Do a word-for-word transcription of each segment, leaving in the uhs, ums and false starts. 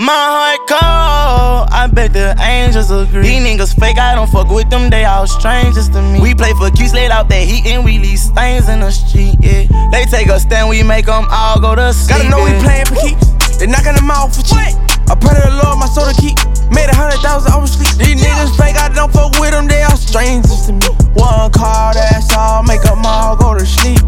My heart cold, I bet the angels agree. These niggas fake, I don't fuck with them, they all strangers to me. We play for keys, laid out that heat, and we leave stains in the street, yeah. They take a stand, we make them all go to sleep. Gotta know we playin' for keeps, they knockin' them out for cheap. I pray to the Lord, my soul to keep. Made a hundred thousand hours sleep. These niggas fake, I don't fuck with them, they all strangers to me. One call, that's all, make them all go to sleep.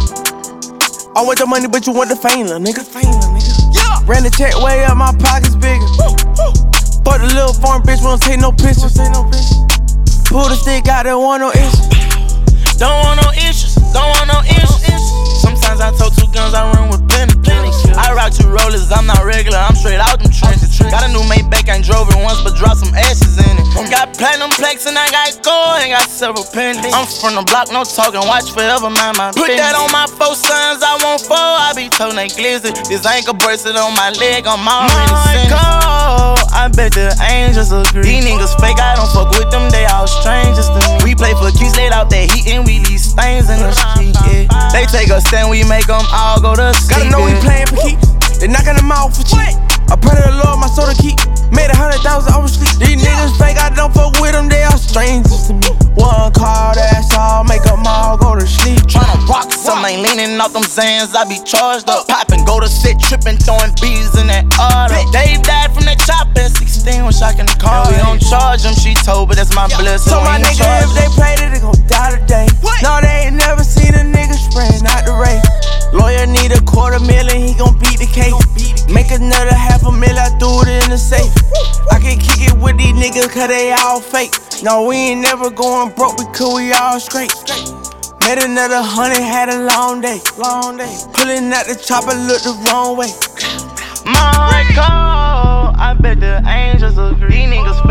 I want the money, but you want the fame, little nigga. Fame, little nigga. Ran the check way up, my pockets bigger. Fuck the little foreign bitch, we don't take no pictures. Pull the stick out, don't want no issues. Don't want no issues, don't want no issues. Sometimes I told two guns, I run with plenty. I rock two rollers, I'm not regular, I'm straight out them trenches. Got a new Maybach, ain't drove it once, but dropped some ashes in it. Got platinum plaques and I got gold, and got several pennies. I'm from the block, no talking, watch forever, mind my business. Put that on my four sons, I want four, I be told they glizzy. This ankle bracelet on my leg, I'm already cold, I bet the angels agree. These niggas fake, I don't fuck with them, they all strangers to me. We play for keys, laid out that heat, and we leave stains in the street, yeah. They take a stand, we make them all go to sleep. Gotta know we playin' for keeps, they knockin' them out for cheap. I pray to the Lord, my soul to keep. Made a hundred thousand hours sleep. These niggas fake, I don't fuck with them, they all strangers to me. One call, that's all, make them all go to sleep. Tryna rock some, ain't leaning off them Zans, I be charged up. Poppin', go to sit, trippin', throwing bees in that auto. Dave died from that chop at sixteen, wish I can call. We don't charge him, she told, but that's my blessing. So my nigga, if they played it, they gon' die today. No, they ain't never seen a nigga spraying out the race. Lawyer need a quarter million, he gon' beat the case. Make another half a mil, I threw it in the safe. I can kick it with these niggas, cause they all fake. No, we ain't never going broke because we all straight. Made another hundred, had a long day. Long day. Pulling out the chopper, looked the wrong way. My heart cold, I bet the angels agree. These niggas